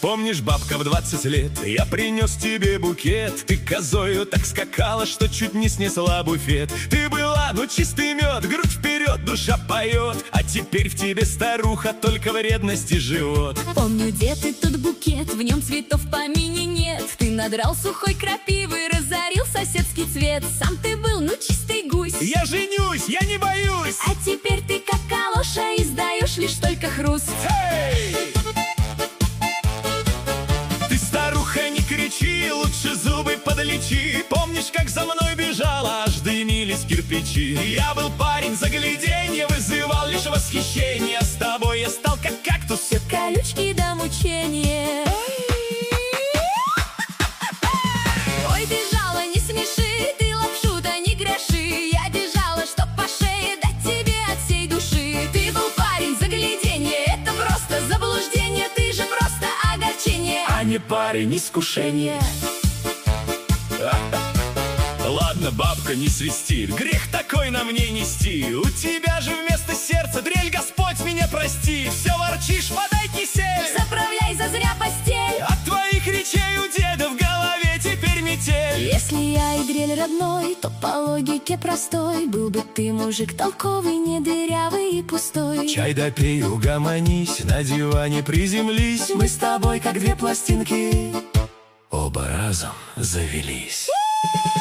Помнишь, бабка, в 20 лет я принес тебе букет? Ты козою так скакала, что чуть не снесла буфет. Ты была, ну чистый мед, грудь вперед, душа поет. А теперь в тебе, старуха, только вредности живот. Помню, где ты тот букет, в нем цветов в помине нет. Ты надрал сухой крапивы, разорил соседский цвет. Сам ты был, ну чистый гусь. Я женюсь, я не боюсь. А теперь ты как калоша, издаешь лишь только хруст. Эй! Ты, старуха, не кричи, лучше зубы подлечи. Помнишь, как за мной бежала, аж дымились кирпичи? Я был парень, загляденье вызывал лишь восхищение. С тобой я стал как кактус, все колючки до мучения. Ой, бежала, не смеши, ты лапшу-то не греши. Я бежала, чтоб по шее дать тебе от всей души. Ты был парень, загляденье, это просто заблуждение. Ты же просто огорчение, а не парень, искушение. Ладно, бабка, не свисти, грех такой на мне нести. У тебя же вместо сердца дрель, Господь меня прости. Все ворчишь, подай кисель, заправляй зазря постель. От твоих речей у деда в голове теперь метель. Если я и дрель родной, то по логике простой был бы ты мужик толковый, не дырявый и пустой. Чай допей, угомонись, на диване приземлись. Мы с тобой как две пластинки, оба разом завелись.